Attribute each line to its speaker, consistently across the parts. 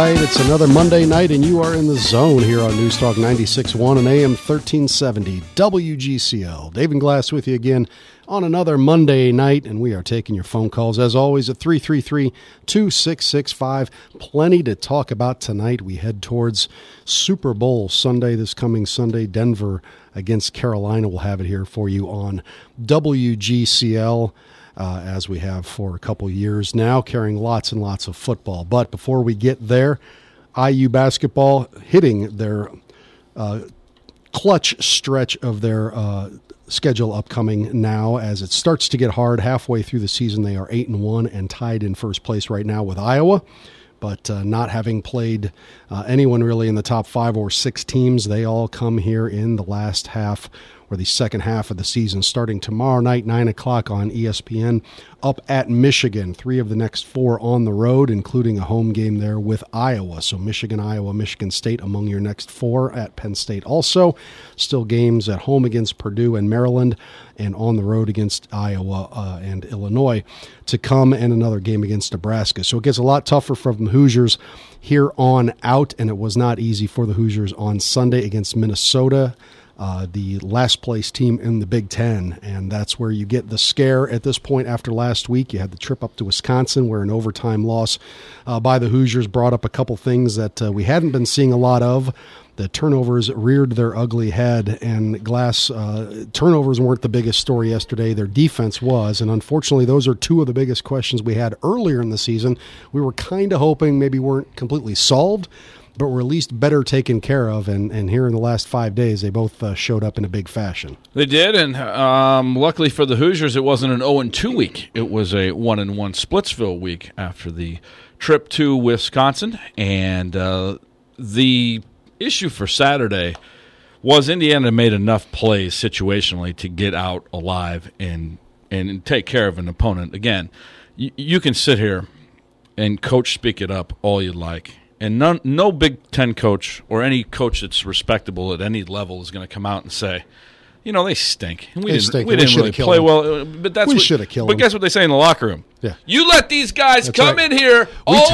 Speaker 1: right. It's another Monday night, and you are in the zone here on News Talk 96.1 and AM 1370 WGCL. Dave and Glass with you again on another Monday night, and we are taking your phone calls, as always, at 333-2665. Plenty to talk about tonight. We head towards Super Bowl Sunday, this coming Sunday. Denver against Carolina. We'll have it here for you on WGCL. As we have for a couple years now, carrying lots and lots of football. But before we get there, IU basketball hitting their clutch stretch of their schedule upcoming now as it starts to get hard. Halfway through the season, they are 8-1 and tied in first place right now with Iowa. But not having played anyone really in the top 5 or 6 teams, they all come here in the last half or the second half of the season, starting tomorrow night, 9 o'clock on ESPN, up at Michigan. 3 of the next 4 on the road, including a home game there with Iowa. So Michigan, Iowa, Michigan State among your next 4 at Penn State also. Still games at home against Purdue and Maryland, and on the road against Iowa and Illinois to come, and another game against Nebraska. So it gets a lot tougher from the Hoosiers here on out, and it was not easy for the Hoosiers on Sunday against Minnesota, the last place team in the Big Ten, and that's where you get the scare at this point after last week. You had the trip up to Wisconsin where an overtime loss by the Hoosiers brought up a couple things that we hadn't been seeing a lot of. The turnovers reared their ugly head, and Glass turnovers weren't the biggest story yesterday. Their defense was, and unfortunately those are 2 of the biggest questions we had earlier in the season. We were kind of hoping maybe weren't completely solved, but were at least better taken care of, and here in the last 5 days, they both showed up in a big fashion.
Speaker 2: They did, and luckily for the Hoosiers, it wasn't an 0-2 week. It was a 1-1 Splitsville week after the trip to Wisconsin, and the issue for Saturday was Indiana made enough plays situationally to get out alive and take care of an opponent. Again, you can sit here and coach speak it up all you'd like, and no Big Ten coach or any coach that's respectable at any level is going to come out and say, they stink. And we didn't really play well. But we should have killed them. But guess what they say in the locker room?
Speaker 1: Yeah.
Speaker 2: You let these guys come in here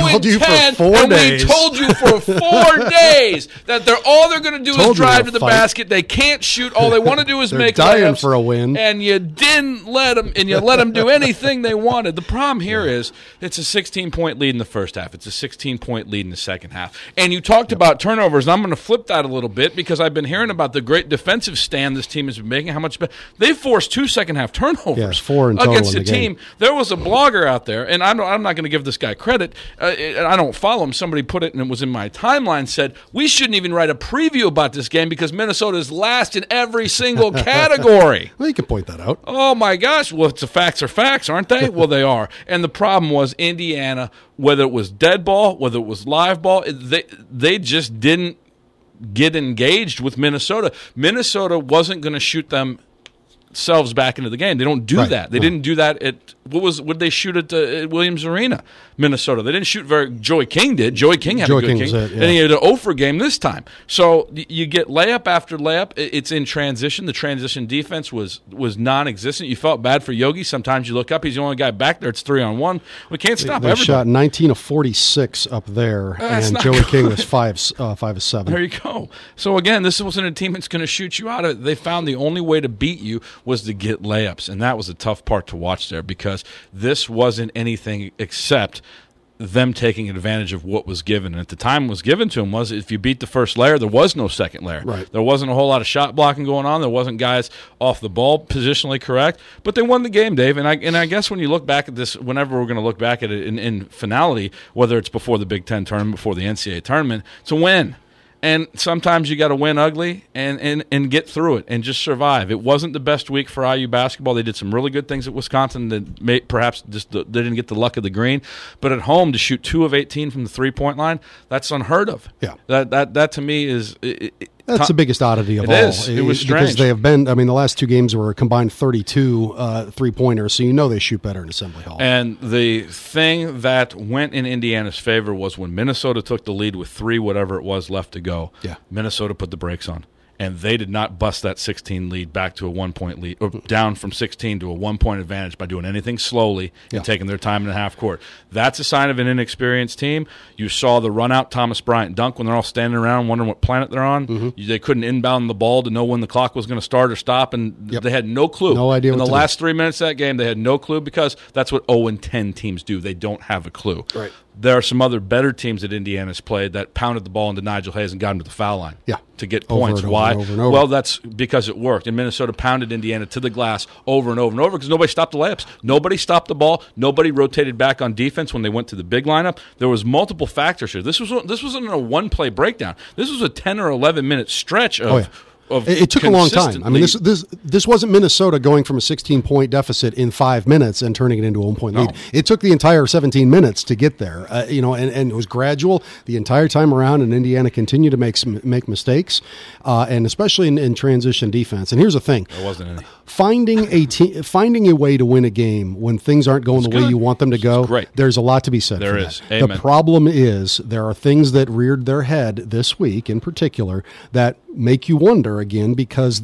Speaker 1: 0-10,
Speaker 2: and we told you for 4 days that all they're going to do is drive to the basket. They can't shoot. All they want to do is make
Speaker 1: dying for a win.
Speaker 2: And you didn't let them, and you let them do anything they wanted. The problem here is it's a 16-point lead in the first half. It's a 16-point lead in the second half. And you talked about turnovers, and I'm going to flip that a little bit because I've been hearing about the great defensive stand this team has been making. How much they forced 2 second-half turnovers
Speaker 1: 4 in total
Speaker 2: against
Speaker 1: in
Speaker 2: a
Speaker 1: the
Speaker 2: team.
Speaker 1: game.
Speaker 2: There was a blogger out there, and I'm not going to give this guy credit. I don't follow him. Somebody put it, and it was in my timeline, said, we shouldn't even write a preview about this game because Minnesota is last in every single category.
Speaker 1: Well, you can point that out.
Speaker 2: Oh, my gosh. Well, the facts are facts, aren't they? Well, they are. And the problem was Indiana, whether it was dead ball, whether it was live ball, they just didn't get engaged with Minnesota. Minnesota wasn't going to shoot themselves back into the game. They don't do that. They didn't do that at what they shoot at Williams Arena, Minnesota. They didn't shoot Joey King did. Joey King had a good game. And he had an Ofer game this time. So you get layup after layup. It's in transition. The transition defense was non-existent. You felt bad for Yogi. Sometimes you look up, he's the only guy back there. It's 3-on-1. We can't stop everybody.
Speaker 1: They shot 19 of 46 up there, and Joey King was 5 of 7.
Speaker 2: There you go. So again, this wasn't a team that's going to shoot you out of it. They found the only way to beat you was to get layups, and that was a tough part to watch there because this wasn't anything except them taking advantage of what was given. And at the time was given to them was if you beat the first layer, there was no second layer.
Speaker 1: Right.
Speaker 2: There wasn't a whole lot of shot blocking going on. There wasn't guys off the ball positionally correct. But they won the game, Dave. And I guess when you look back at this, whenever we're going to look back at it in finality, whether it's before the Big Ten tournament, before the NCAA tournament, it's a win. And sometimes you got to win ugly and get through it and just survive. It wasn't the best week for IU basketball. They did some really good things at Wisconsin that perhaps just they didn't get the luck of the green. But at home, to shoot 2 of 18 from the three-point line, that's unheard of.
Speaker 1: Yeah,
Speaker 2: that to me is.
Speaker 1: That's the biggest oddity of all.
Speaker 2: It was strange.
Speaker 1: Because they have been, the last 2 games were a combined 32 three-pointers, so they shoot better in Assembly Hall.
Speaker 2: And the thing that went in Indiana's favor was when Minnesota took the lead with 3, whatever it was, left to go, Minnesota put the brakes on. and they did not bust that 16 lead back to a 1-point lead, or down from 16 to a 1-point advantage by doing anything slowly and taking their time in the half court. That's a sign of an inexperienced team. You saw the run-out Thomas Bryant dunk when they're all standing around wondering what planet they're on. They couldn't inbound the ball to know when the clock was going to start or stop, and they had no clue.
Speaker 1: No idea
Speaker 2: in
Speaker 1: what
Speaker 2: the
Speaker 1: to
Speaker 2: last 3 minutes of that game, they had no clue, because that's what 0-10 teams do. They don't have a clue.
Speaker 1: Right.
Speaker 2: There are some other better teams that Indiana's played that pounded the ball into Nigel Hayes and got him to the foul line to get points. Why? Well, that's because it worked. And Minnesota pounded Indiana to the glass over and over and over because nobody stopped the layups. Nobody stopped the ball. Nobody rotated back on defense when they went to the big lineup. There was multiple factors here. This wasn't a one-play breakdown. This was a 10 or 11-minute stretch of
Speaker 1: it took a long time. I mean, this wasn't Minnesota going from a 16-point deficit in 5 minutes and turning it into a 1-point lead. It took the entire 17 minutes to get there, and it was gradual the entire time around, and Indiana continued to make mistakes, and especially in transition defense. And here's the thing.
Speaker 2: There wasn't any.
Speaker 1: Finding a way to win a game when things aren't going the way you want them to go, there's a lot to be said for that.
Speaker 2: There is. Amen.
Speaker 1: The problem is there are things that reared their head this week in particular that make you wonder again, because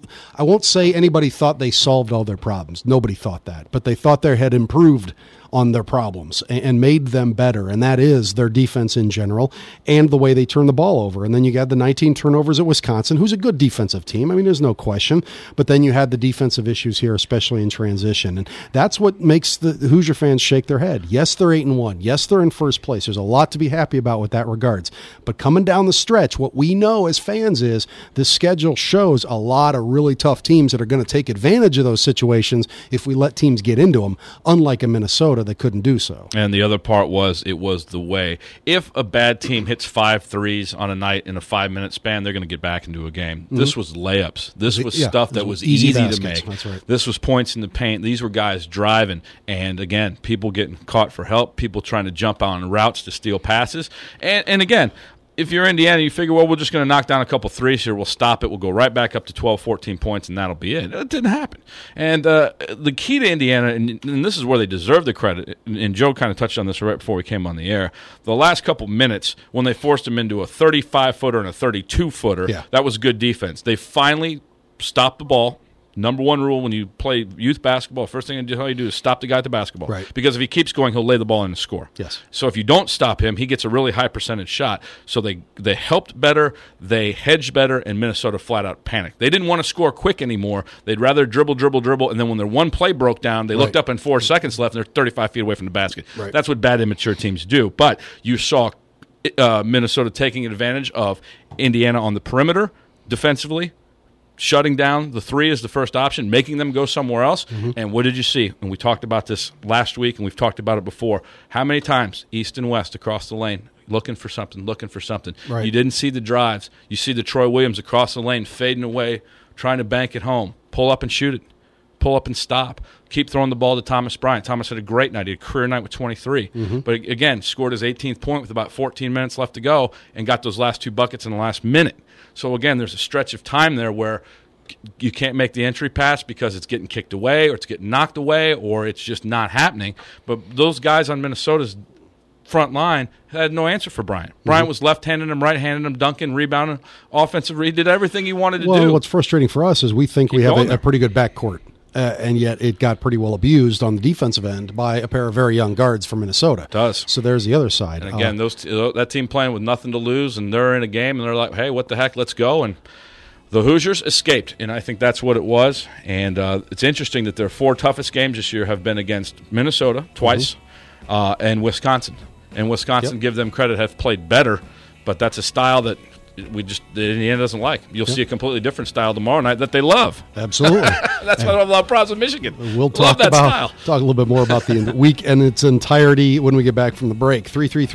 Speaker 1: I won't say anybody thought they solved all their problems. Nobody thought that. But they thought they had improved on their problems and made them better, and that is their defense in general and the way they turn the ball over. And then you got the 19 turnovers at Wisconsin, who's a good defensive team. I mean, there's no question. But then you had the defensive issues here, especially in transition. And that's what makes the Hoosier fans shake their head. Yes, they're 8-1. Yes, they're in first place. There's a lot to be happy about with that regards. But coming down the stretch, what we know as fans is this schedule shows a lot of really tough teams that are going to take advantage of those situations if we let teams get into them, unlike in Minnesota that couldn't do so.
Speaker 2: And the other part was it was the way. If a bad team hits 5 threes on a night in a 5-minute span, they're going to get back into a game. This was layups. This was stuff that was easy to make.
Speaker 1: That's right.
Speaker 2: This was points in the paint. These were guys driving. And, again, people getting caught for help, people trying to jump on routes to steal passes. And again, if you're Indiana, you figure, well, we're just going to knock down a couple threes here. We'll stop it. We'll go right back up to 12, 14 points, and that'll be it. It didn't happen. And the key to Indiana, and this is where they deserve the credit, and Joe kind of touched on this right before we came on the air, the last couple minutes when they forced them into a 35-footer and a 32-footer, that was good defense. They finally stopped the ball. Number one rule when you play youth basketball, first thing you do is stop the guy at the basketball.
Speaker 1: Right.
Speaker 2: Because if he keeps going, he'll lay the ball in and score.
Speaker 1: Yes.
Speaker 2: So if you don't stop him, he gets a really high percentage shot. So they helped better, they hedged better, and Minnesota flat out panicked. They didn't want to score quick anymore. They'd rather dribble, and then when their one play broke down, they looked up and 4 seconds left, and they're 35 feet away from the basket.
Speaker 1: Right.
Speaker 2: That's what bad, immature teams do. But you saw Minnesota taking advantage of Indiana on the perimeter defensively, shutting down the three as the first option, making them go somewhere else. And what did you see? And we talked about this last week, and we've talked about it before. How many times, east and west, across the lane, looking for something.
Speaker 1: Right.
Speaker 2: You didn't see the drives. You see the Troy Williams across the lane fading away, trying to bank it home. Pull up and shoot it. Pull up and stop. Keep throwing the ball to Thomas Bryant. Thomas had a great night. He had a career night with 23. But again, scored his 18th point with about 14 minutes left to go and got those last 2 buckets in the last minute. So again, there's a stretch of time there where you can't make the entry pass because it's getting kicked away or it's getting knocked away or it's just not happening. But those guys on Minnesota's front line had no answer for Bryant. Bryant was left-handed him, right-handed him, dunking, rebounding, offensively. He did everything he wanted to do.
Speaker 1: Well, what's frustrating for us is we think we have a pretty good backcourt. And yet it got pretty well abused on the defensive end by a pair of very young guards from Minnesota. It
Speaker 2: does.
Speaker 1: So there's the other side.
Speaker 2: And again, that team playing with nothing to lose, and they're in a game, and they're like, hey, what the heck, let's go. And the Hoosiers escaped, and I think that's what it was. And it's interesting that their 4 toughest games this year have been against Minnesota twice and Wisconsin. And Wisconsin, give them credit, have played better, but that's a style that Indiana doesn't like. You'll see a completely different style tomorrow night that they love.
Speaker 1: Absolutely.
Speaker 2: That's why I love problems with Michigan.
Speaker 1: We'll talk a little bit more about the week and its entirety when we get back from the break.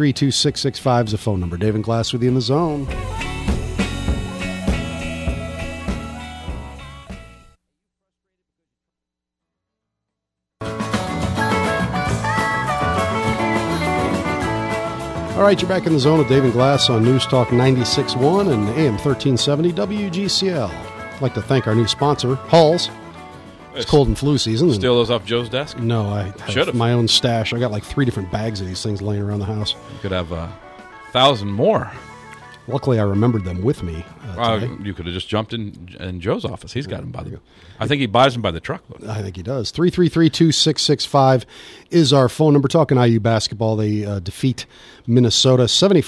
Speaker 1: 333-2665 is the phone number. David Glass with you in the zone. All right, you're back in the zone with David Glass on News Talk 96.1 and AM 1370 WGCL. I'd like to thank our new sponsor, Halls. It's cold and flu season.
Speaker 2: Steal those off Joe's desk?
Speaker 1: No, I have my own stash. I got like 3 different bags of these things laying around the house.
Speaker 2: You could have 1,000 more.
Speaker 1: Luckily, I remembered them with me today.
Speaker 2: You could have just jumped in Joe's office. He's got them by the. I think he buys them by the truckload.
Speaker 1: I think he does. 333-2665 is our phone number. Talking IU basketball, they defeat Minnesota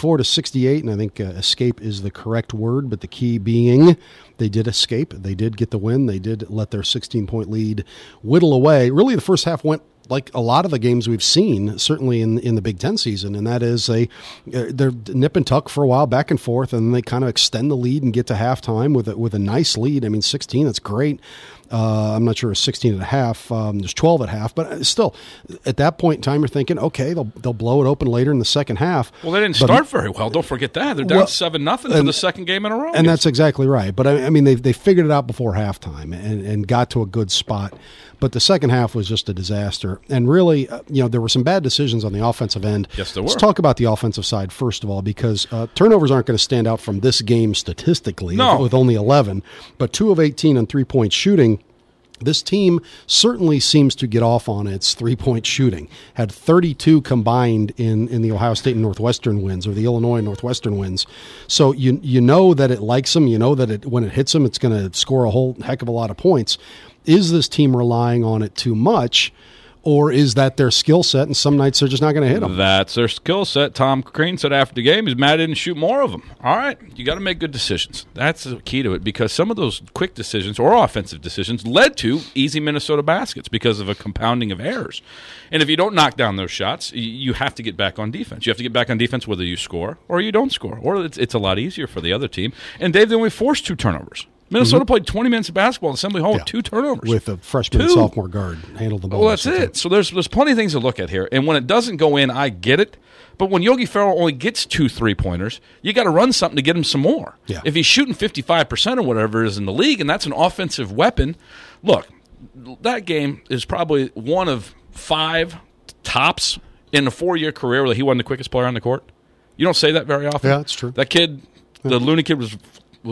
Speaker 1: 74-68, and I think escape is the correct word. But the key being they did escape. They did get the win. They did let their 16-point lead whittle away. Really, the first half went like a lot of the games we've seen, certainly in the Big Ten season, and that is they're nip and tuck for a while, back and forth, and then they kind of extend the lead and get to halftime with a nice lead. I mean, 16, that's great. I'm not sure it's 16 and a half. There's 12 at half, but still, at that point in time, you're thinking, okay, they'll blow it open later in the second half.
Speaker 2: Well, they didn't start very well. Don't forget that they're down 7-0 for the second game in a row,
Speaker 1: and that's exactly right. But I mean, they figured it out before halftime and got to a good spot. But the second half was just a disaster. And really, there were some bad decisions on the offensive end.
Speaker 2: Yes, there were.
Speaker 1: Let's talk about the offensive side, first of all, because turnovers aren't going to stand out from this game statistically with only 11. But 2 of 18 on three-point shooting. This team certainly seems to get off on its three-point shooting. Had 32 combined in the Ohio State and Northwestern wins, or the Illinois and Northwestern wins. So you know that it likes them. You know that when it hits them, it's going to score a whole heck of a lot of points. Is this team relying on it too much, or is that their skill set, and some nights they're just not going to hit them?
Speaker 2: That's their skill set. Tom Crean said after the game, he's mad he didn't shoot more of them. All right, you got to make good decisions. That's the key to it, because some of those quick decisions or offensive decisions led to easy Minnesota baskets because of a compounding of errors. And if you don't knock down those shots, you have to get back on defense. You have to get back on defense whether you score or you don't score, or it's a lot easier for the other team. And Dave, they only forced 2 turnovers. Minnesota played 20 minutes of basketball in Assembly Hall with 2 turnovers.
Speaker 1: With a freshman and sophomore guard handled the ball.
Speaker 2: Well, that's it. So there's plenty of things to look at here. And when it doesn't go in, I get it. But when Yogi Ferrell only gets 2 3-pointers, you got to run something to get him some more.
Speaker 1: Yeah.
Speaker 2: If he's shooting 55% or whatever it is in the league, and that's an offensive weapon, look, that game is probably one of 5 tops in a 4-year career where he wasn't the quickest player on the court. You don't say that very often.
Speaker 1: Yeah, that's true.
Speaker 2: That kid, the Looney kid was...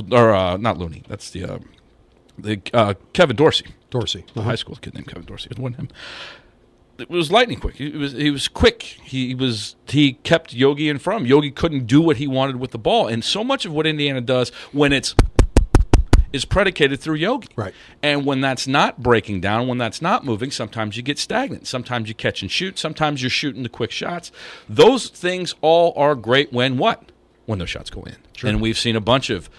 Speaker 2: Or not Looney. That's the Kevin Dorsey.
Speaker 1: Dorsey,
Speaker 2: the high school kid named Kevin Dorsey. It wasn't him. It was lightning quick. He was quick. He kept Yogi in front. Yogi couldn't do what he wanted with the ball, and so much of what Indiana does when it's is predicated through Yogi.
Speaker 1: Right.
Speaker 2: And when that's not breaking down, when that's not moving, sometimes you get stagnant. Sometimes you catch and shoot. Sometimes you're shooting the quick shots. Those things all are great when what? When those shots go in. Sure. And we've seen a bunch of.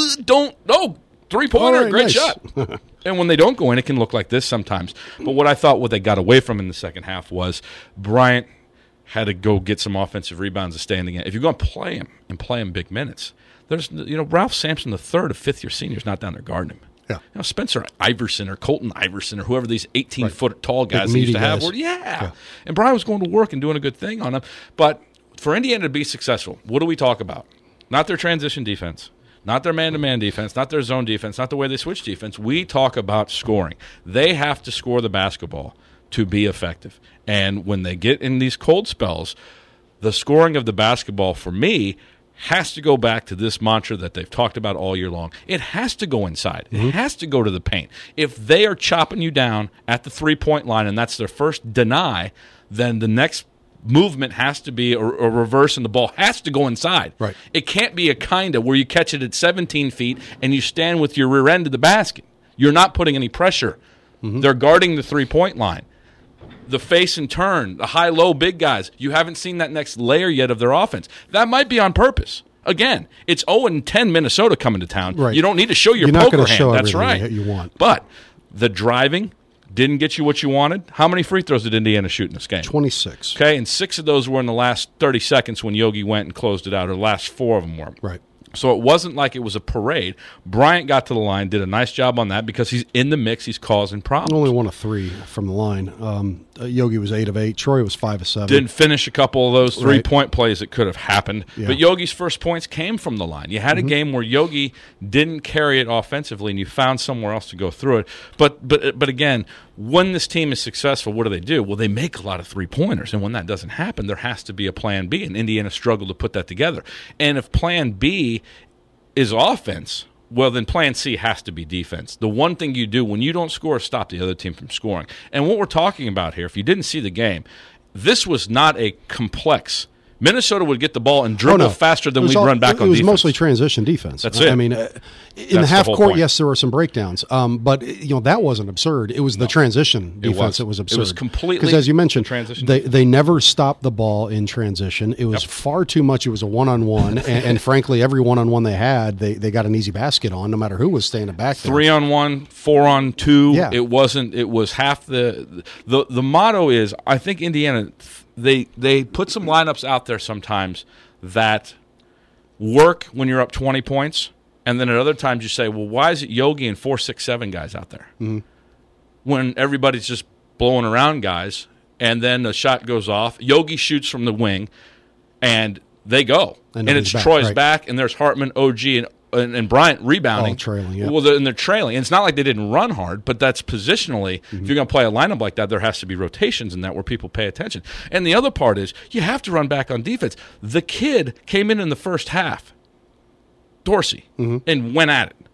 Speaker 2: 3-pointer,
Speaker 1: right,
Speaker 2: great
Speaker 1: nice.
Speaker 2: shot. And when they don't go in, it can look like this sometimes. But what I thought what they got away from in the second half was Bryant had to go get some offensive rebounds to stay in the game. If you're going to play him and play him big minutes, there's Ralph Sampson III, a fifth-year senior, is not down there guarding him.
Speaker 1: Yeah.
Speaker 2: Spencer Iverson or Colton Iverson or whoever these 18-foot tall guys used to have. Yeah. And Bryant was going to work and doing a good thing on them. But for Indiana to be successful, what do we talk about? Not their transition defense. Not their man-to-man defense, not their zone defense, not the way they switch defense. We talk about scoring. They have to score the basketball to be effective. And when they get in these cold spells, the scoring of the basketball, for me, has to go back to this mantra that they've talked about all year long. It has to go inside. It has to go to the paint. If they are chopping you down at the three-point line and that's their first deny, then the next movement has to be a reverse, and the ball has to go inside.
Speaker 1: Right.
Speaker 2: It can't be a kind of where you catch it at 17 feet and you stand with your rear end of the basket. You're not putting any pressure. They're guarding the three-point line. The face and turn, the high-low big guys, you haven't seen that next layer yet of their offense. That might be on purpose. Again, it's 0-10 Minnesota coming to town.
Speaker 1: Right.
Speaker 2: You don't need to show your
Speaker 1: You're
Speaker 2: poker
Speaker 1: not
Speaker 2: hand.
Speaker 1: show
Speaker 2: That's right.
Speaker 1: That you want.
Speaker 2: But the driving didn't get you what you wanted. How many free throws did Indiana shoot in this game?
Speaker 1: 26.
Speaker 2: Okay, and 6 of those were in the last 30 seconds when Yogi went and closed it out, or the last 4 of them were.
Speaker 1: Right.
Speaker 2: So it wasn't like it was a parade. Bryant got to the line, did a nice job on that because he's in the mix. He's causing problems.
Speaker 1: Only 1 of 3 from the line. Yogi was 8 of 8. Troy was 5 of 7.
Speaker 2: Didn't finish a couple of those three-point plays that could have happened.
Speaker 1: Yeah.
Speaker 2: But Yogi's first points came from the line. You had a game where Yogi didn't carry it offensively, and you found somewhere else to go through it. But again, when this team is successful, what do? Well, they make a lot of three-pointers, and when that doesn't happen, there has to be a plan B, and Indiana struggled to put that together. And if plan B is offense, well, then plan C has to be defense. The one thing you do when you don't score is stop the other team from scoring. And what we're talking about here, if you didn't see the game, this was not a complex Minnesota would get the ball and dribble faster than we'd run back on defense.
Speaker 1: It was mostly transition defense.
Speaker 2: That's it.
Speaker 1: I mean, in the half court, yes, there were some breakdowns, but that wasn't absurd. It was the transition defense that was absurd.
Speaker 2: It was completely
Speaker 1: because, as you mentioned,
Speaker 2: transition.
Speaker 1: They never stopped the ball in transition. It was far too much. It was a one-on-one, and frankly, every one-on-one they had, they got an easy basket on, no matter who was standing back there.
Speaker 2: 3-on-1, 4-on-2.
Speaker 1: Yeah.
Speaker 2: It wasn't. It was half the motto is, I think Indiana. They put some lineups out there sometimes that work when you're up 20 points, and then at other times you say, well, why is it Yogi and 4, 6, 7 guys out there? Mm-hmm. When everybody's just blowing around guys, and then the shot goes off, Yogi shoots from the wing, and they go. And it's Troy's back, and there's Hartman, OG, and Bryant rebounding.
Speaker 1: All trailing, yeah.
Speaker 2: Well, and they're trailing. And it's not like they didn't run hard, but that's positionally. Mm-hmm. If you're going to play a lineup like that, there has to be rotations in that where people pay attention. And the other part is you have to run back on defense. The kid came in the first half, Dorsey, and went at it.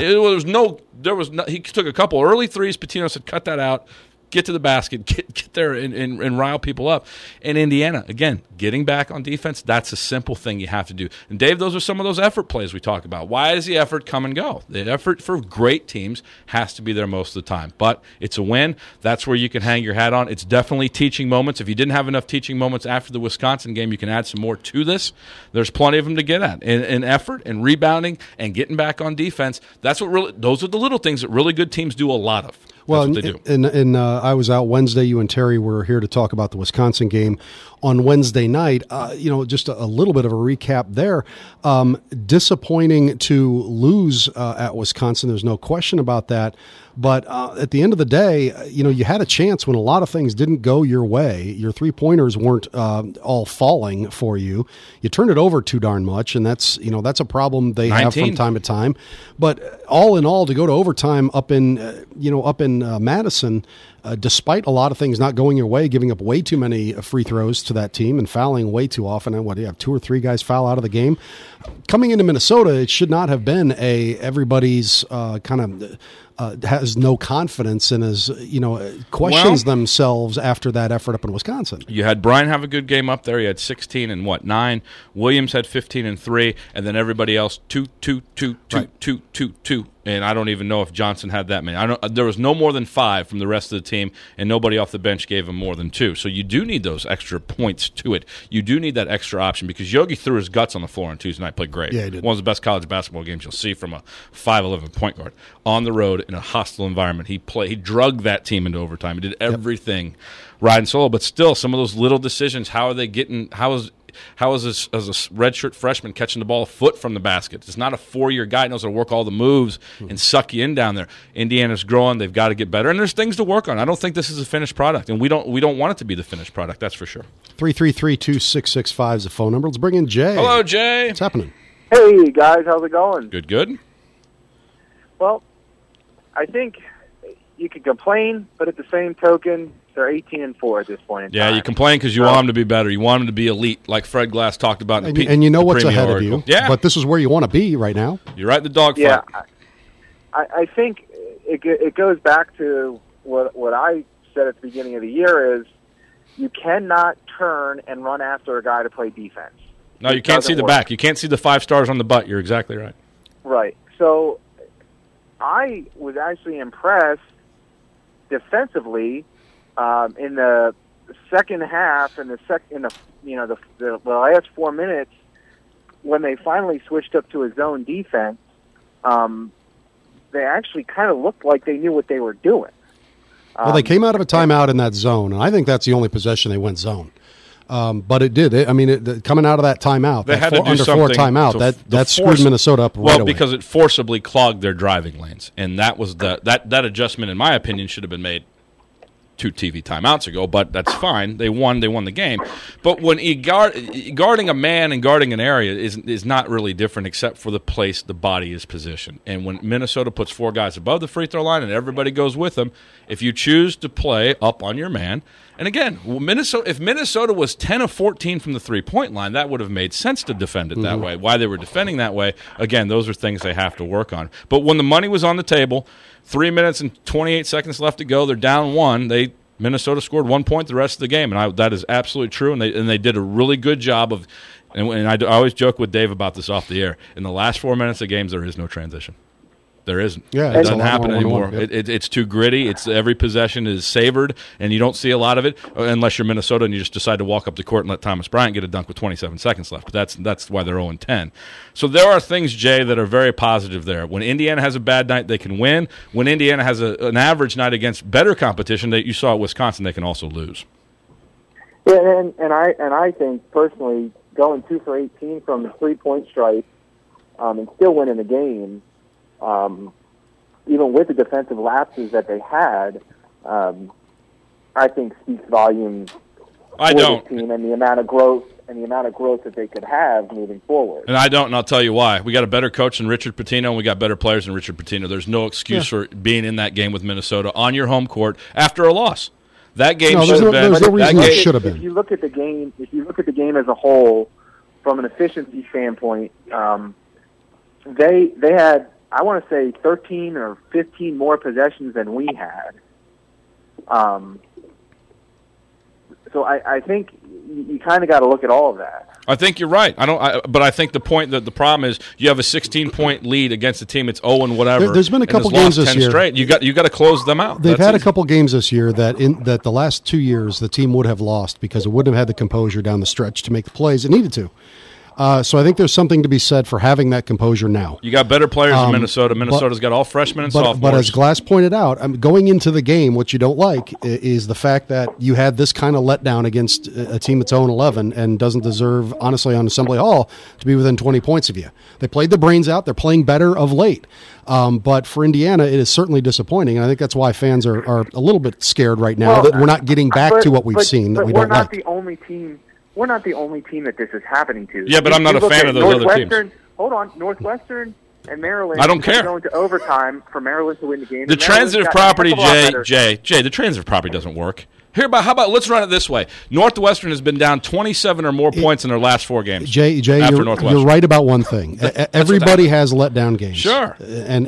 Speaker 2: Yeah. He took a couple early threes. Patino said, cut that out. Get to the basket, get there and rile people up. And Indiana, again, getting back on defense, that's a simple thing you have to do. And, Dave, those are some of those effort plays we talk about. Why does the effort come and go? The effort for great teams has to be there most of the time. But it's a win. That's where you can hang your hat on. It's definitely teaching moments. If you didn't have enough teaching moments after the Wisconsin game, you can add some more to this. There's plenty of them to get at. And effort and rebounding and getting back on defense, those are the little things that really good teams do a lot of.
Speaker 1: Well, and I was out Wednesday. You and Terry were here to talk about the Wisconsin game on Wednesday night. Just a little bit of a recap there. Disappointing to lose at Wisconsin. There's no question about that. But at the end of the day, you had a chance when a lot of things didn't go your way. Your three-pointers weren't all falling for you. You turned it over too darn much, and that's a problem they have from time to time. But all in all, to go to overtime up in Madison, despite a lot of things not going your way, giving up way too many free throws to that team and fouling way too often. And what do you have, 2 or 3 guys foul out of the game? Coming into Minnesota, it should not have been everybody's has no confidence and questions themselves after that effort up in Wisconsin.
Speaker 2: You had Brian have a good game up there. He had 16 and 9. Williams had 15 and 3, and then everybody else 2. And I don't even know if Johnson had that many. There was no more than 5 from the rest of the team, and nobody off the bench gave him more than 2. So you do need those extra points to it. You do need that extra option because Yogi threw his guts on the floor on Tuesday night. Played great.
Speaker 1: Yeah, he did.
Speaker 2: One of the best college basketball games you'll see from a 5'11" point guard on the road in a hostile environment. He drugged that team into overtime. He did everything riding solo, but still some of those little decisions. How is this as a redshirt freshman catching the ball a foot from the basket? It's not a 4-year guy. He knows how to work all the moves and suck you in down there. Indiana's growing. They've got to get better, and there's things to work on. I don't think this is a finished product, and we don't want it to be the finished product. That's for sure.
Speaker 1: 333-2665 is the phone number. Let's bring in Jay.
Speaker 2: Hello, Jay.
Speaker 1: What's happening?
Speaker 3: Hey, guys. How's it going?
Speaker 2: Good.
Speaker 3: Well, I think you could complain, but at the same token, they're 18-4 at this point in time.
Speaker 2: Yeah, you complain because you want them to be better. You want them to be elite, like Fred Glass talked about.
Speaker 1: And you know what's ahead of you.
Speaker 2: Yeah.
Speaker 1: But this is where you want to be right now.
Speaker 2: You're right in the dogfight.
Speaker 3: Yeah, I think it goes back to what I said at the beginning of the year is you cannot turn and run after a guy to play defense.
Speaker 2: No, you can't see the back. You can't see the 5 stars on the butt. You're exactly right.
Speaker 3: Right. So I was actually impressed defensively in the second half and the last 4 minutes when they finally switched up to a zone defense. They actually kind of looked like they knew what they were doing.
Speaker 1: Well, they came out of a timeout in that zone, and I think that's the only possession they went zone. But it did. Coming out of that timeout,
Speaker 2: they had to do
Speaker 1: under
Speaker 2: something.
Speaker 1: 4 timeout, that screwed Minnesota up right away.
Speaker 2: Well, because it forcibly clogged their driving lanes, and that was that adjustment, in my opinion, should have been made 2 TV timeouts ago, but that's fine. They won the game. But when guarding a man and guarding an area is not really different except for the place the body is positioned. And when Minnesota puts 4 guys above the free throw line and everybody goes with them, if you choose to play up on your man, and again, if Minnesota was 10 of 14 from the three-point line, that would have made sense to defend it that way. Why they were defending that way, again, those are things they have to work on. But when the money was on the table, 3 minutes and 28 seconds left to go, they're down 1. They Minnesota scored 1 point the rest of the game, and that is absolutely true. And they did a really good job of. And I always joke with Dave about this off the air. In the last 4 minutes of games, there is no transition. There isn't.
Speaker 1: Yeah,
Speaker 2: it doesn't happen anymore. It's too gritty. Every possession is savored, and you don't see a lot of it unless you're Minnesota and you just decide to walk up the court and let Thomas Bryant get a dunk with 27 seconds left. But that's why they're 0-10. So there are things, Jay, that are very positive there. When Indiana has a bad night, they can win. When Indiana has an average night against better competition that you saw at Wisconsin, they can also lose.
Speaker 3: Yeah, and I think personally, going 2 for 18 from the 3-point strike and still winning the game. Even with the defensive lapses that they had, I think speaks volumes for the team and the amount of growth that they could have moving forward.
Speaker 2: And I don't, and I'll tell you why. We got a better coach than Richard Pitino, and we got better players than Richard Pitino. There's no excuse for being in that game with Minnesota on your home court after a loss. That game should have been.
Speaker 1: There's no reason it should have been.
Speaker 3: If you look at the game as a whole, from an efficiency standpoint, they had, I want to say, 13 or 15 more possessions than we had. So I think you kind of got to look at all of that.
Speaker 2: I think you're right. But I think the problem is you have a 16-point lead against a team that's 0 and whatever.
Speaker 1: There's been a couple games this year.
Speaker 2: Straight. You got to close them out.
Speaker 1: They've had a couple games this year that the last 2 years the team would have lost because it wouldn't have had the composure down the stretch to make the plays it needed to. So I think there's something to be said for having that composure now.
Speaker 2: You got better players in Minnesota. Minnesota's got all freshmen and sophomores.
Speaker 1: But as Glass pointed out, going into the game, what you don't like is the fact that you had this kind of letdown against a team that's 0-11 and doesn't deserve, honestly, on Assembly Hall to be within 20 points of you. They played the brains out. They're playing better of late. But for Indiana, it is certainly disappointing, and I think that's why fans are a little bit scared right now that we're not getting back to what we've seen that we don't like.
Speaker 3: We're not the only team that this is happening to.
Speaker 2: Yeah, but I'm not a fan of those other teams.
Speaker 3: Hold on. Northwestern and Maryland.
Speaker 2: I don't care.
Speaker 3: Going to overtime for Maryland to win the game.
Speaker 2: The transitive property, Jay, the transitive property doesn't work. How about let's run it this way. Northwestern has been down 27 or more points in their last 4 games.
Speaker 1: Jay, you're right about one thing. Everybody has letdown games.
Speaker 2: Sure.
Speaker 1: And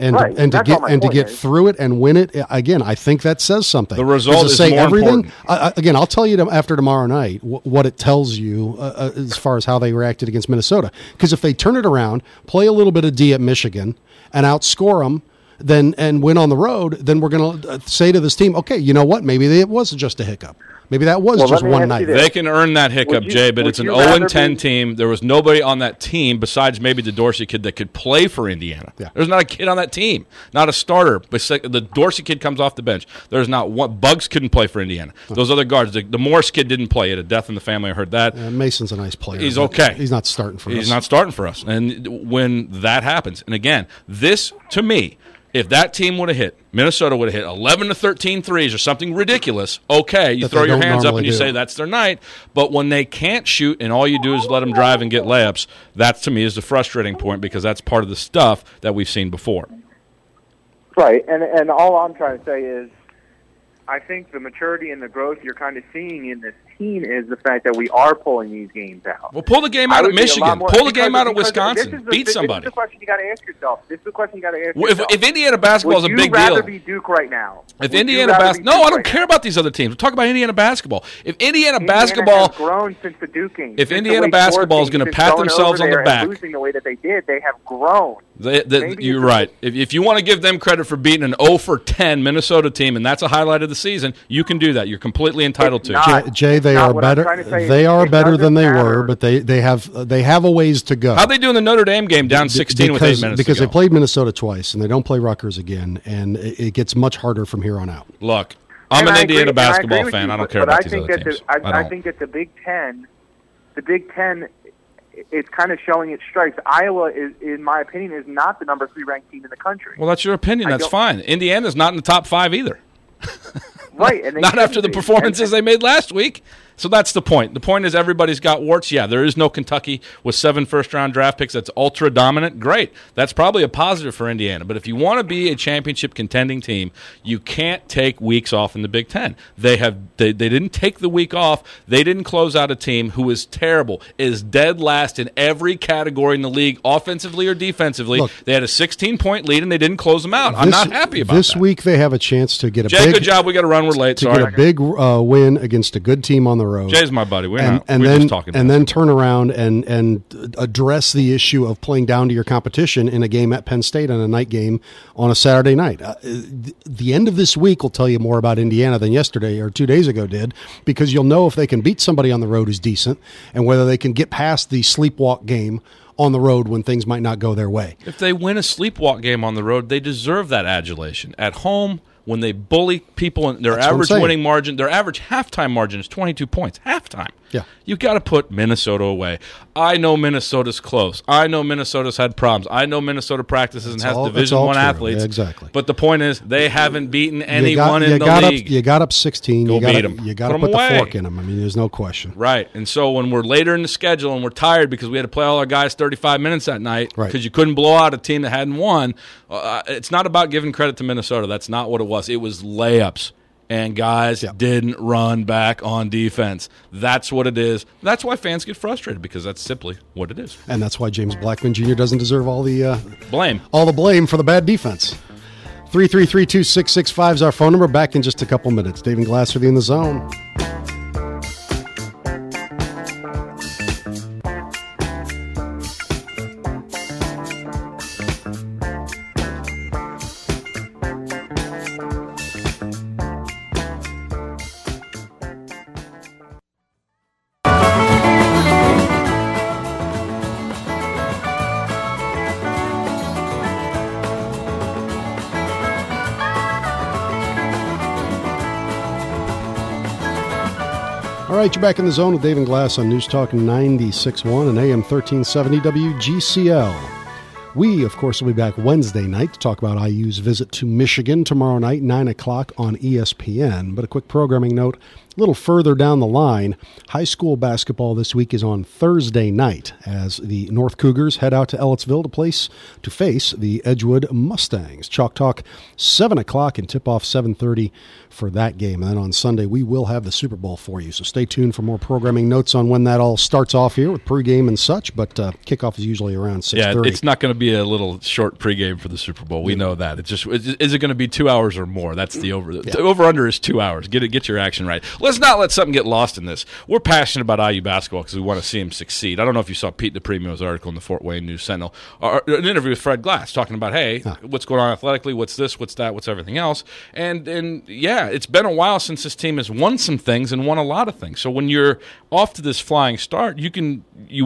Speaker 1: to get through it and win it, again, I think that says something.
Speaker 2: The result is more important.
Speaker 1: Again, I'll tell you after tomorrow night what it tells you as far as how they reacted against Minnesota. Because if they turn it around, play a little bit of D at Michigan, and outscore them, and win on the road, then we're going to say to this team, okay, you know what? Maybe it was just a hiccup. Maybe that was just one night.
Speaker 2: They can earn that hiccup, Jay, but it's an 0-10 team. There was nobody on that team besides maybe the Dorsey kid that could play for Indiana. Yeah. There's not a kid on that team, not a starter. But the Dorsey kid comes off the bench. There's not one. Bugs couldn't play for Indiana. Those other guards, the Morris kid didn't play. He had a death in the family. I heard that.
Speaker 1: Mason's a nice player.
Speaker 2: He's okay.
Speaker 1: He's not starting for us.
Speaker 2: He's not starting for us. And when that happens, and again, this, to me, if that team would have hit, Minnesota would have hit 11 to 13 threes or something ridiculous, okay, you throw your hands up and you say that's their night. But when they can't shoot and all you do is let them drive and get layups, that to me is the frustrating point because that's part of the stuff that we've seen before.
Speaker 3: Right, and all I'm trying to say is I think the maturity and the growth you're kind of seeing in this team is the fact that we are pulling these games out.
Speaker 2: Well, pull the game out of Michigan. Pull the game out of Wisconsin. Beat somebody.
Speaker 3: This is the question you got to ask yourself.
Speaker 2: If Indiana basketball is a big deal.
Speaker 3: Would you rather be Duke right now?
Speaker 2: If Indiana basketball, no, I don't care about these other teams. We're talking about Indiana basketball. If Indiana basketball
Speaker 3: has grown since the Duke game.
Speaker 2: If Indiana basketball is going to pat themselves on the back,
Speaker 3: losing the way that they did, they have grown.
Speaker 2: You're right. If you want to give them credit for beating an 0-10 Minnesota team, and that's a highlight of the season, you can do that. You're completely entitled to.
Speaker 1: Jay, they are better. They are better than they were, but they have a ways to go.
Speaker 2: How'd they do in the Notre Dame game down 16 with 8 minutes
Speaker 1: because they played Minnesota twice, and they don't play Rutgers again, and it gets much harder from here on out.
Speaker 2: Look, I'm an Indiana basketball fan. I don't care about these other teams.
Speaker 3: I think that the Big Ten, it's kind of showing its stripes. Iowa, in my opinion, is not the number 3 ranked team in the country.
Speaker 2: Well, that's your opinion. That's fine. Indiana's not in the top 5 either.
Speaker 3: Right. And
Speaker 2: not after the performances they made last week. So that's the point. The point is everybody's got warts. Yeah, there is no Kentucky with 7 first-round draft picks that's ultra-dominant. Great. That's probably a positive for Indiana. But if you want to be a championship contending team, you can't take weeks off in the Big Ten. They didn't take the week off. They didn't close out a team who is terrible, is dead last in every category in the league, offensively or defensively.
Speaker 1: Look,
Speaker 2: they had a 16-point lead, and they didn't close them out. I'm not happy about
Speaker 1: this
Speaker 2: that.
Speaker 1: Week they have a chance to get a
Speaker 2: Jay, good job. We got to run. We're late.
Speaker 1: Get a big win against a good team on the road.
Speaker 2: Jay's my buddy. We're
Speaker 1: then
Speaker 2: just talking.
Speaker 1: And then turn around and address the issue of playing down to your competition in a game at Penn State on a night game on a Saturday night. The end of this week will tell you more about Indiana than yesterday or 2 days ago did, because you'll know if they can beat somebody on the road who's decent and whether they can get past the sleepwalk game on the road when things might not go their way.
Speaker 2: If they win a sleepwalk game on the road, they deserve that adulation. At home, when they bully people, and their average winning margin, their average halftime margin is 22 points. Halftime.
Speaker 1: Yeah.
Speaker 2: You've got to put Minnesota away. I know Minnesota's close. I know Minnesota's had problems. I know Minnesota practices and has Division I athletes.
Speaker 1: Yeah, exactly.
Speaker 2: But the point is, they haven't beaten anyone in the league.
Speaker 1: You got up 16.
Speaker 2: Go beat them.
Speaker 1: You got to put the fork in them. I mean, there's no question.
Speaker 2: Right. And so when we're later in the schedule and we're tired because we had to play all our guys 35 minutes that night because you couldn't blow out a team that hadn't won, it's not about giving credit to Minnesota. That's not what it was. It was layups. And guys didn't run back on defense. That's what it is. That's why fans get frustrated, because that's simply what it is.
Speaker 1: And that's why James Blackman Jr. doesn't deserve all the
Speaker 2: blame
Speaker 1: for the bad defense. 333-2665 is our phone number. Back in just a couple minutes. Dave and Glass with you in the zone. All right, you're back in the zone with Dave and Glass on News Talk 96.1 and AM 1370 WGCL. We, of course, will be back Wednesday night to talk about IU's visit to Michigan tomorrow night, 9 o'clock on ESPN. But a quick programming note, a little further down the line, high school basketball this week is on Thursday night as the North Cougars head out to Ellettsville to face the Edgewood Mustangs. Chalk Talk, 7 o'clock and tip-off 7:30 for that game. And then on Sunday, we will have the Super Bowl for you. So stay tuned for more programming notes on when that all starts off here with pregame and such. But kickoff is usually around 6:30.
Speaker 2: Yeah, it's not going to be a little short pregame for the Super Bowl. We know that. It's just, is it going to be 2 hours or more? That's the over. Yeah. The over-under is 2 hours. Get your action right. Let's not let something get lost in this. We're passionate about IU basketball because we want to see them succeed. I don't know if you saw Pete DePrimo's article in the Fort Wayne News Sentinel, or an interview with Fred Glass talking about, hey, what's going on athletically, what's this, what's that, what's everything else. And yeah, it's been a while since this team has won some things and won a lot of things. So when you're off to this flying start, you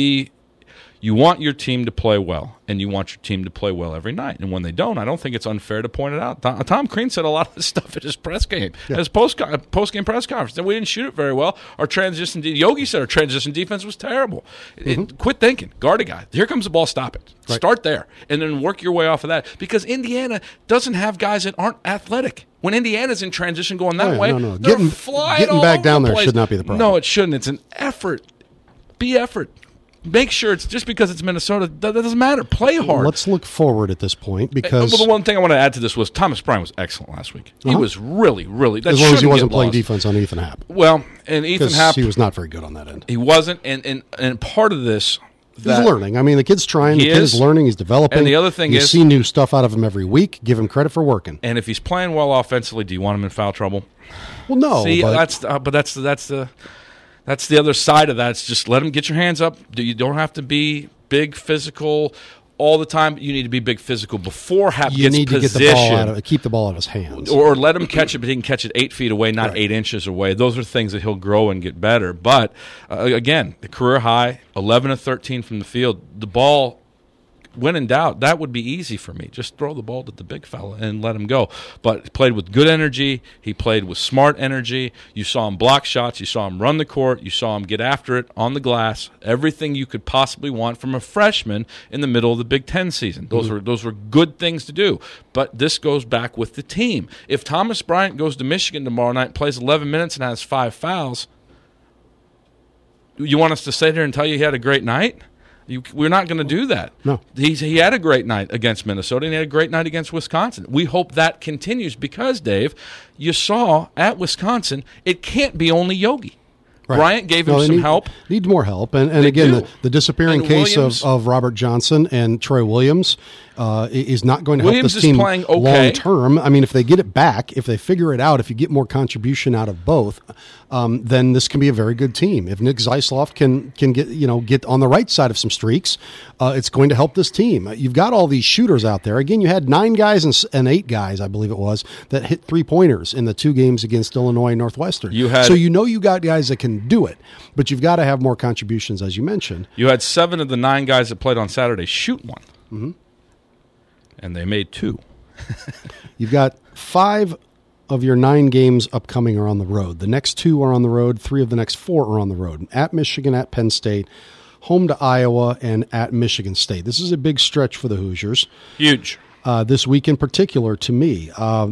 Speaker 2: want your team to play well, and you want your team to play well every night. And when they don't, I don't think it's unfair to point it out. Tom Crean said a lot of this stuff at his press game, at his post-game press conference. And we didn't shoot it very well. Our transition Yogi said our transition defense was terrible. Quit thinking. Guard a guy. Here comes the ball. Stop it. Right. Start there, and then work your way off of that. Because Indiana doesn't have guys that aren't athletic. When Indiana's in transition going that way, they're flying
Speaker 1: getting
Speaker 2: all
Speaker 1: back
Speaker 2: over
Speaker 1: down
Speaker 2: the
Speaker 1: there
Speaker 2: place.
Speaker 1: should not be the problem.
Speaker 2: No, it shouldn't. It's an effort. Be effort. Make sure it's just because it's Minnesota. That doesn't matter. Play hard.
Speaker 1: Let's look forward at this point because
Speaker 2: the one thing I want to add to this was Thomas Bryant was excellent last week. He was really, really. That
Speaker 1: as long as he wasn't playing
Speaker 2: lost.
Speaker 1: Defense on Ethan Happ.
Speaker 2: Well, and Ethan Happ,
Speaker 1: he was not very good on that end.
Speaker 2: He wasn't, and part of this.
Speaker 1: He's learning. I mean, the kid's trying. The kid is learning. He's developing.
Speaker 2: And the other thing is,
Speaker 1: you see new stuff out of him every week. Give him credit for working.
Speaker 2: And if he's playing well offensively, do you want him in foul trouble?
Speaker 1: Well, no.
Speaker 2: See, that's the other side of that. It's just let him get your hands up. You don't have to be big physical all the time. You need to be big physical before Happ gets position.
Speaker 1: You need to get the ball keep the ball out of his hands.
Speaker 2: Or let him catch it, but he can catch it 8 feet away, not 8 inches away. Those are things that he'll grow and get better. But, again, the career high, 11 of 13 from the field. The ball, when in doubt, that would be easy for me. Just throw the ball to the big fella and let him go. But he played with good energy. He played with smart energy. You saw him block shots. You saw him run the court. You saw him get after it on the glass. Everything you could possibly want from a freshman in the middle of the Big Ten season. Those were good things to do. But this goes back with the team. If Thomas Bryant goes to Michigan tomorrow night, plays 11 minutes, and has 5 fouls, You want us to sit here and tell you he had a great night? We're not going to do that.
Speaker 1: No.
Speaker 2: He had a great night against Minnesota, and he had a great night against Wisconsin. We hope that continues because, Dave, you saw at Wisconsin, it can't be only Yogi.
Speaker 1: Right.
Speaker 2: Bryant gave him some help.
Speaker 1: Need more help. And again, the disappearing
Speaker 2: And
Speaker 1: case
Speaker 2: Williams,
Speaker 1: of Robert Johnson and Troy Williams is not going to help
Speaker 2: Williams
Speaker 1: this team
Speaker 2: is playing okay.
Speaker 1: long term. I mean, if they get it back, if they figure it out, if you get more contribution out of both, then this can be a very good team. If Nick Zeisloff can get on the right side of some streaks, it's going to help this team. You've got all these shooters out there. Again, you had 9 guys and 8 guys, I believe it was, that hit 3-pointers in the 2 games against Illinois and Northwestern. You got guys that can do it, but you've got to have more contributions, as you mentioned.
Speaker 2: You had 7 of the 9 guys that played on Saturday shoot one.
Speaker 1: Mm-hmm.
Speaker 2: And they made 2.
Speaker 1: You've got 5 of your 9 games upcoming are on the road. The next 2 are on the road. 3 of the next 4 are on the road. At Michigan, at Penn State, home to Iowa, and at Michigan State. This is a big stretch for the Hoosiers.
Speaker 2: Huge.
Speaker 1: This week in particular, to me,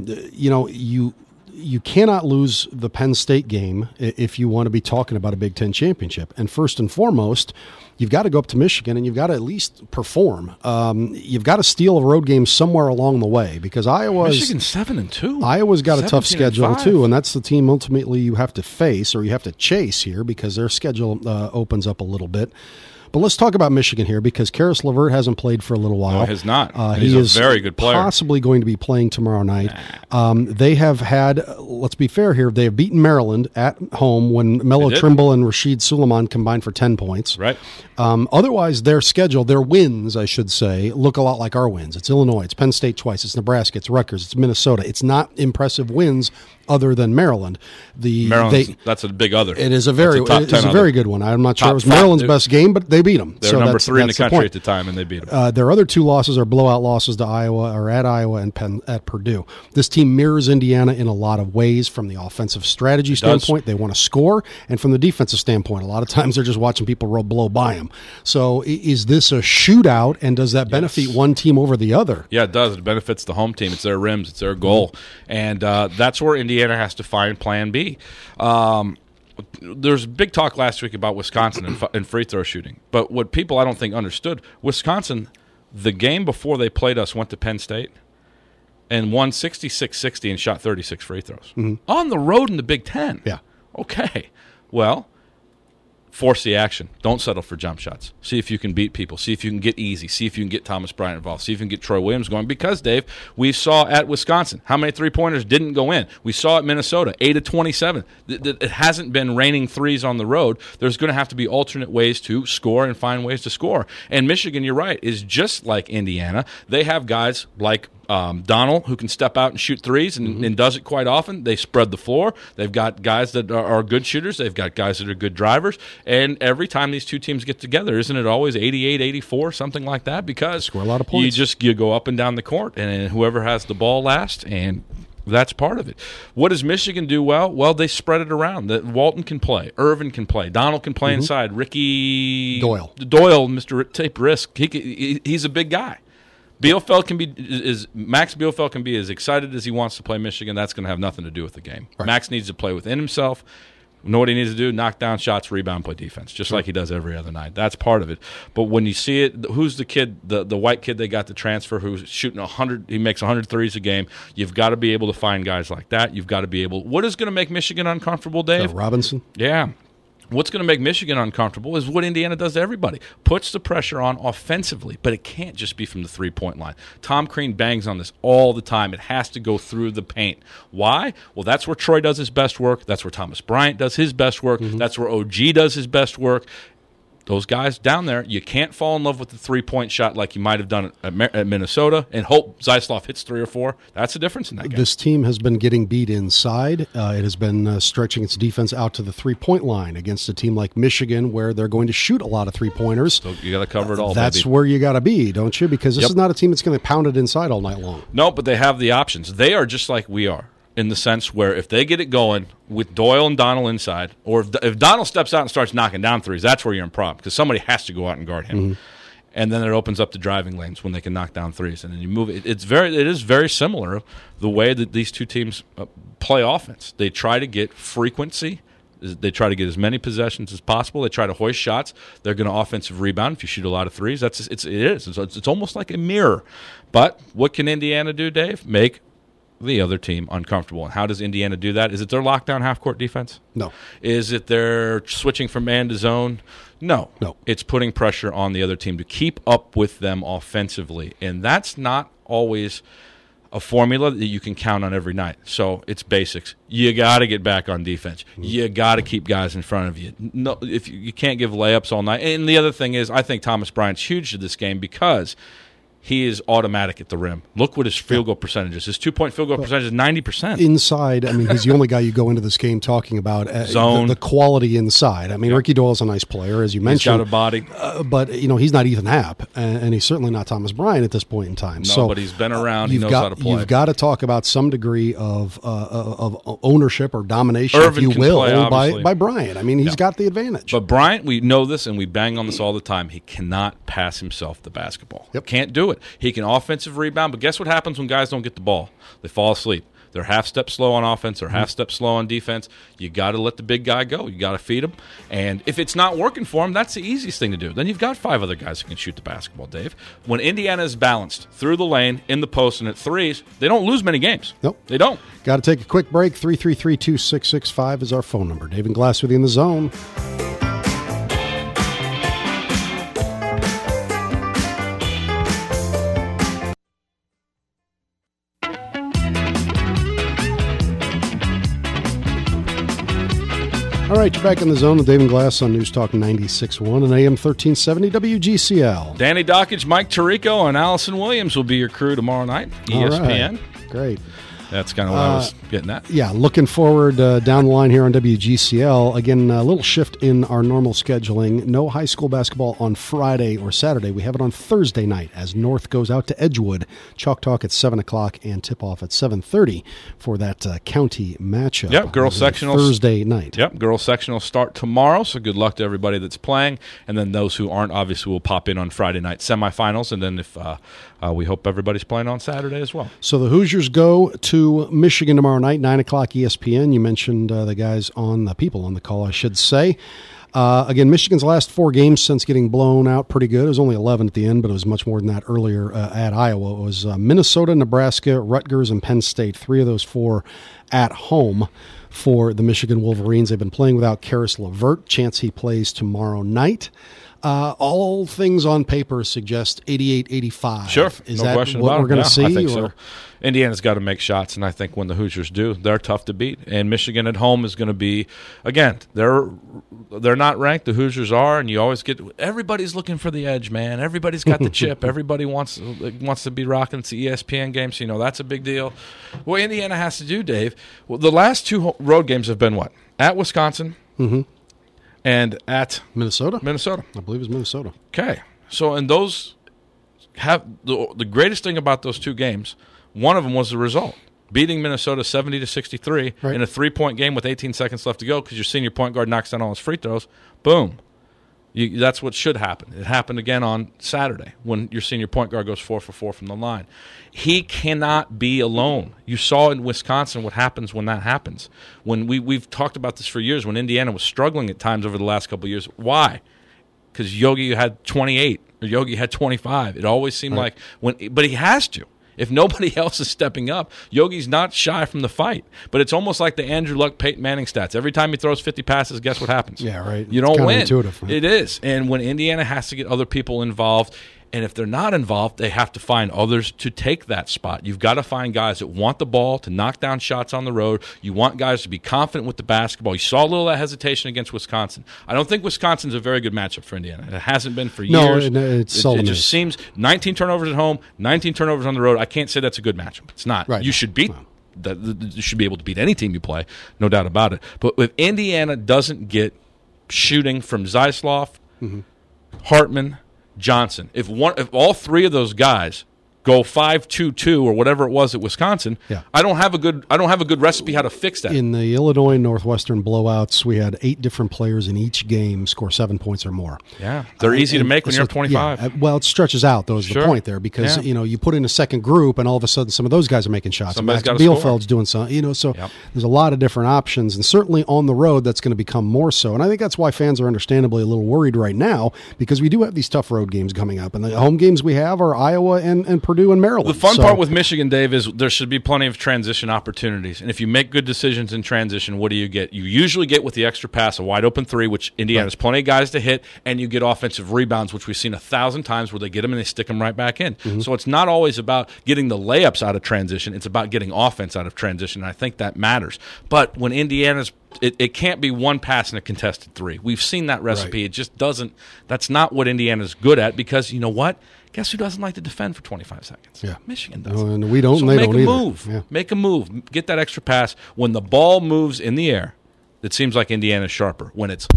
Speaker 1: you cannot lose the Penn State game if you want to be talking about a Big Ten championship. And first and foremost, you've got to go up to Michigan and you've got to at least perform. You've got to steal a road game somewhere along the way because
Speaker 2: Michigan's 7-2.
Speaker 1: Iowa's got a tough schedule
Speaker 2: 5.
Speaker 1: too, and that's the team ultimately you have to face or you have to chase here because their schedule opens up a little bit. But let's talk about Michigan here because Karis LeVert hasn't played for a little while.
Speaker 2: No, he has not.
Speaker 1: He
Speaker 2: is a very good player.
Speaker 1: Possibly going to be playing tomorrow night. They have had, let's be fair here, they have beaten Maryland at home when Melo Trimble and Rashid Suleiman combined for 10 points.
Speaker 2: Right.
Speaker 1: Otherwise, their schedule, their wins, I should say, look a lot like our wins. It's Illinois, it's Penn State twice, it's Nebraska, it's Rutgers, it's Minnesota. It's not impressive wins other than Maryland.
Speaker 2: That's a big other.
Speaker 1: It is a very good one. I'm not sure it was Maryland's best game, but they beat them.
Speaker 2: They're number 3 in the country at the time, and they beat them.
Speaker 1: Their other 2 losses are blowout losses to Iowa or at Iowa and at Purdue. This team mirrors Indiana in a lot of ways from the offensive strategy standpoint. They want to score, and from the defensive standpoint, a lot of times they're just watching people blow by them. So is this a shootout, and does that benefit one team over the other?
Speaker 2: Yeah, it does. It benefits the home team. It's their rims. It's their goal. And that's where Indiana has to find plan B. There's big talk last week about Wisconsin and free throw shooting. But what people I don't think understood, Wisconsin, the game before they played us, went to Penn State and won 66-60 and shot 36 free throws. Mm-hmm. On the road in the Big Ten.
Speaker 1: Yeah.
Speaker 2: Okay. Well, force the action. Don't settle for jump shots. See if you can beat people. See if you can get easy. See if you can get Thomas Bryant involved. See if you can get Troy Williams going. Because, Dave, we saw at Wisconsin how many three-pointers didn't go in. We saw at Minnesota, 8 of 27. It hasn't been raining threes on the road. There's going to have to be alternate ways to score and find ways to score. And Michigan, you're right, is just like Indiana. They have guys like Donald, who can step out and shoot threes and does it quite often. They spread the floor. They've got guys that are good shooters. They've got guys that are good drivers. And every time these two teams get together, isn't it always 88, 84, something like that? Because
Speaker 1: score a lot of points.
Speaker 2: You go up and down the court, and whoever has the ball last, and that's part of it. What does Michigan do well? Well, they spread it around. Walton can play. Irvin can play. Donald can play inside. Ricky
Speaker 1: Doyle,
Speaker 2: Mr. Tape Risk, he's a big guy. Max Bielfeldt can be as excited as he wants to play Michigan. That's going to have nothing to do with the game. Right. Max needs to play within himself. Know what he needs to do? Knock down shots, rebound, play defense, just like he does every other night. That's part of it. But when you see it, who's the kid, the white kid they got to transfer who's shooting 100? He makes 100 threes a game. You've got to be able to find guys like that. You've got to be able. What is going to make Michigan uncomfortable, Dave?
Speaker 1: Robinson.
Speaker 2: Yeah. What's going to make Michigan uncomfortable is what Indiana does to everybody. Puts the pressure on offensively, but it can't just be from the three-point line. Tom Crean bangs on this all the time. It has to go through the paint. Why? Well, that's where Troy does his best work. That's where Thomas Bryant does his best work. That's where OG does his best work. Those guys down there, you can't fall in love with the three-point shot like you might have done at Minnesota and hope Zeisloff hits 3 or 4. That's the difference in that game.
Speaker 1: This team has been getting beat inside. It has been stretching its defense out to the three-point line against a team like Michigan where they're going to shoot a lot of three-pointers.
Speaker 2: So you got to cover it all,
Speaker 1: That's where you got to be, don't you? Because this is not a team that's going to pound it inside all night long.
Speaker 2: No, but they have the options. They are just like we are, in the sense where if they get it going with Doyle and Donald inside, or if Donald steps out and starts knocking down threes, that's where you're in problem because somebody has to go out and guard him. And then it opens up the driving lanes when they can knock down threes, and then you move. It is very similar the way that these two teams play offense. They try to get frequency They try to get as many possessions as possible. They try to hoist shots. They're going to offensive rebound if you shoot a lot of threes. It's almost like a mirror. But what can Indiana do, Dave? Make the other team uncomfortable. And how does Indiana do that? Is it their lockdown half-court defense?
Speaker 1: No.
Speaker 2: Is it their switching from man to zone? No. It's putting pressure on the other team to keep up with them offensively. And that's not always a formula that you can count on every night. So it's basics. You got to get back on defense. You got to keep guys in front of you. No, if you can't give layups all night. And the other thing is, I think Thomas Bryant's huge to this game because he is automatic at the rim. Look what his field goal percentage is. His 2-point field goal percentage is 90%.
Speaker 1: Inside, I mean, he's the only guy you go into this game talking about
Speaker 2: zone.
Speaker 1: The quality inside. I mean, Ricky Doyle's a nice player, as you mentioned.
Speaker 2: He's got a body.
Speaker 1: But, he's not Ethan Happ, and he's certainly not Thomas Bryant at this point in time.
Speaker 2: No, but he's been around. He knows how to play.
Speaker 1: You've got to talk about some degree of ownership or domination,
Speaker 2: Irvin
Speaker 1: if you will,
Speaker 2: play,
Speaker 1: by Bryant. I mean, he's got the advantage.
Speaker 2: But Bryant, we know this, and we bang on this all the time. He cannot pass himself the basketball. Can't do it. He can offensive rebound, but guess what happens when guys don't get the ball? They fall asleep. They're half step slow on offense or half step slow on defense. You got to let the big guy go. You got to feed him. And if it's not working for him, that's the easiest thing to do. Then you've got 5 other guys who can shoot the basketball, Dave. When Indiana is balanced through the lane, in the post, and at threes, they don't lose many games.
Speaker 1: Nope.
Speaker 2: They don't.
Speaker 1: Got to take a quick break. 333-2665 is our phone number. Dave and Glass with you in the zone. All right, you're back in the zone with Dave and Glass on News Talk 96.1 and AM 1370 WGCL.
Speaker 2: Danny Dockage, Mike Tirico, and Allison Williams will be your crew tomorrow night. ESPN.
Speaker 1: Right. Great.
Speaker 2: That's kind of what I was getting at.
Speaker 1: Yeah, looking forward down the line here on WGCL. Again, a little shift in our normal scheduling. No high school basketball on Friday or Saturday. We have it on Thursday night as North goes out to Edgewood. Chalk Talk at 7 o'clock and tip-off at 7:30 for that county matchup.
Speaker 2: Yep, girls sectional.
Speaker 1: Thursday night.
Speaker 2: Yep, girls sectional start tomorrow, so good luck to everybody that's playing. And then those who aren't, obviously, will pop in on Friday night semifinals. And then if we hope everybody's playing on Saturday as well.
Speaker 1: So the Hoosiers go to Michigan tomorrow night, 9 o'clock ESPN. You mentioned the people on the call, I should say. Again, Michigan's last 4 games since getting blown out pretty good. It was only 11 at the end, but it was much more than that earlier at Iowa. It was Minnesota, Nebraska, Rutgers, and Penn State. 3 of those 4 at home for the Michigan Wolverines. They've been playing without Karis LeVert. Chance he plays tomorrow night. All things on paper suggest 88-85.
Speaker 2: Sure,
Speaker 1: Is
Speaker 2: no
Speaker 1: that
Speaker 2: question
Speaker 1: what
Speaker 2: about
Speaker 1: we're going
Speaker 2: it.
Speaker 1: to see?
Speaker 2: I think so. Indiana's got to make shots, and I think when the Hoosiers do, they're tough to beat. And Michigan at home is going to be, again, they're not ranked. The Hoosiers are, and you always get everybody's looking for the edge, man. Everybody's got the chip. Everybody wants to be rocking the ESPN games. So, that's a big deal. What Indiana has to do, Dave. Well, the last 2 road games have been what? At Wisconsin.
Speaker 1: Mm-hmm.
Speaker 2: And at
Speaker 1: Minnesota.
Speaker 2: I
Speaker 1: believe it's Minnesota.
Speaker 2: Okay. So, and those have the greatest thing about those 2 games, one of them was the result. Beating Minnesota 70-63 in a 3-point game with 18 seconds left to go because your senior point guard knocks down all his free throws. Boom. That's what should happen. It happened again on Saturday when your senior point guard goes 4 for 4 from the line. He cannot be alone. You saw in Wisconsin what happens when that happens. When we've talked about this for years, when Indiana was struggling at times over the last couple of years. Why? Because Yogi had 28 or Yogi had 25. It always seemed like but he has to. If nobody else is stepping up, Yogi's not shy from the fight. But it's almost like the Andrew Luck, Peyton Manning stats. Every time he throws 50 passes, guess what happens?
Speaker 1: Yeah, right.
Speaker 2: You don't win.
Speaker 1: Intuitive, right?
Speaker 2: It is. And when Indiana has to get other people involved, and if they're not involved, they have to find others to take that spot. You've got to find guys that want the ball, to knock down shots on the road. You want guys to be confident with the basketball. You saw a little of that hesitation against Wisconsin. I don't think Wisconsin's a very good matchup for Indiana. It hasn't been for years.
Speaker 1: No, it
Speaker 2: just seems 19 turnovers at home, 19 turnovers on the road. I can't say that's a good matchup. It's not.
Speaker 1: Right.
Speaker 2: You should beat that. You should be able to beat any team you play, no doubt about it. But if Indiana doesn't get shooting from Zeisloff, Hartman, Johnson, if all 3 of those guys go 5-2-2 or whatever it was at Wisconsin.
Speaker 1: Yeah.
Speaker 2: I don't have a good recipe how to fix that.
Speaker 1: In the Illinois Northwestern blowouts, we had 8 different players in each game score 7 points or more.
Speaker 2: Yeah, they're easy to make when you're up 25.
Speaker 1: Yeah, well, it stretches out, though, is the point there, because you put in a second group, and all of a sudden some of those guys are making shots.
Speaker 2: Somebody's got to
Speaker 1: Bielfeld's doing something, so there's a lot of different options, and certainly on the road that's going to become more so. And I think that's why fans are understandably a little worried right now, because we do have these tough road games coming up, and the home games we have are Iowa and Purdue and Maryland.
Speaker 2: The fun part with Michigan, Dave, is there should be plenty of transition opportunities. And if you make good decisions in transition, what do you get? You usually get with the extra pass a wide open 3, which Indiana has plenty of guys to hit, and you get offensive rebounds, which we've seen 1,000 times where they get them and they stick them right back in. Mm-hmm. So it's not always about getting the layups out of transition. It's about getting offense out of transition, and I think that matters. But when Indiana's it can't be one pass in a contested 3. We've seen that recipe. Right. It just doesn't – that's not what Indiana's good at, because you know what? Guess who doesn't like to defend for 25 seconds?
Speaker 1: Yeah.
Speaker 2: Michigan does.
Speaker 1: And we don't.
Speaker 2: So
Speaker 1: they
Speaker 2: make
Speaker 1: don't
Speaker 2: a
Speaker 1: either.
Speaker 2: move.
Speaker 1: Yeah.
Speaker 2: Make a move. Get that extra pass. When the ball moves in the air, it seems like Indiana's sharper. When it's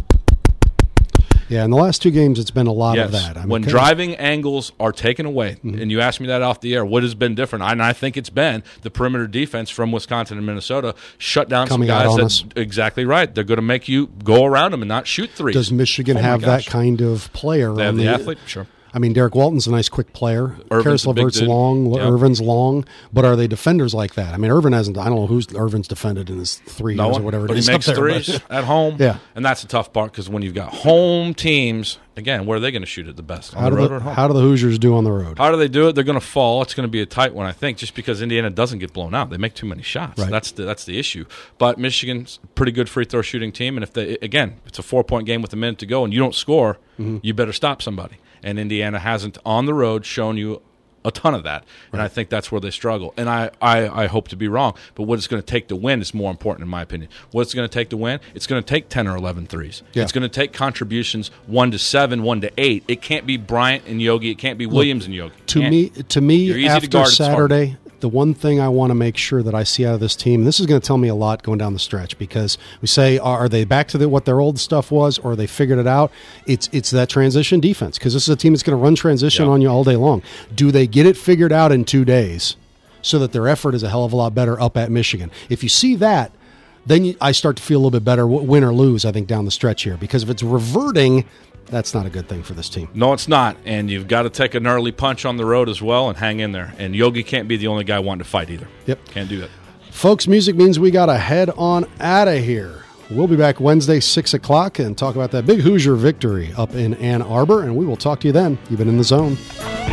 Speaker 1: in the last 2 games, it's been a lot of that.
Speaker 2: When driving angles are taken away, and you asked me that off the air, what has been different? And I think it's been the perimeter defense from Wisconsin and Minnesota shut down
Speaker 1: coming
Speaker 2: some guys. Exactly right. They're going to make you go around them and not shoot threes.
Speaker 1: Does Michigan have that kind of player?
Speaker 2: They have the athlete? Sure.
Speaker 1: I mean, Derek Walton's a nice, quick player.
Speaker 2: Karis
Speaker 1: LeVert's long. Yep. Irvin's long. But are they defenders like that? I mean, Irvin hasn't. I don't know who's Irvin's defended in his 3 years or whatever.
Speaker 2: But
Speaker 1: it is.
Speaker 2: He makes threes at home.
Speaker 1: Yeah,
Speaker 2: and that's the tough part, because when you've got home teams, again, where are they going to shoot it the best? On the road or at home?
Speaker 1: How do the Hoosiers do on the road?
Speaker 2: How do they do it? They're going to fall. It's going to be a tight one, I think, just because Indiana doesn't get blown out. They make too many shots.
Speaker 1: Right.
Speaker 2: That's the issue. But Michigan's a pretty good free throw shooting team, and if it's a 4-point game with a minute to go and you don't score, you better stop somebody. And Indiana hasn't on the road shown you a ton of that, and I think that's where they struggle. And I hope to be wrong, but what it's going to take to win is more important, in my opinion. What it's going to take to win, it's going to take 10 or 11 threes. Yeah. It's going to take contributions 1 to 7, 1 to 8. It can't be Bryant and Yogi. It can't be Williams and Yogi.
Speaker 1: To me, after Saturday, the one thing I want to make sure that I see out of this team, and this is going to tell me a lot going down the stretch, because we say, are they back to what their old stuff was, or they figured it out? It's that transition defense, because this is a team that's going to run transition on you all day long. Do they get it figured out in 2 days so that their effort is a hell of a lot better up at Michigan? If you see that, then I start to feel a little bit better, win or lose, I think, down the stretch here. Because if it's reverting, that's not a good thing for this team.
Speaker 2: No, it's not. And you've got to take an early punch on the road as well and hang in there. And Yogi can't be the only guy wanting to fight either.
Speaker 1: Yep.
Speaker 2: Can't do that.
Speaker 1: Folks, music means we got to head on out of here. We'll be back Wednesday, 6 o'clock, and talk about that big Hoosier victory up in Ann Arbor. And we will talk to you then. You've been in the zone.